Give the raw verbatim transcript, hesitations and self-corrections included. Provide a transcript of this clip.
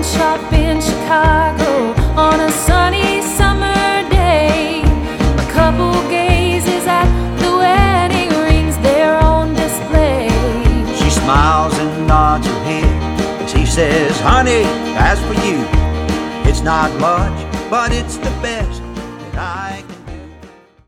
shop in Chicago on a sunny summer day. A couple gazes at the wedding rings there on display. She smiles and nods her head as he says, honey, as for you, it's not much, but it's the best that I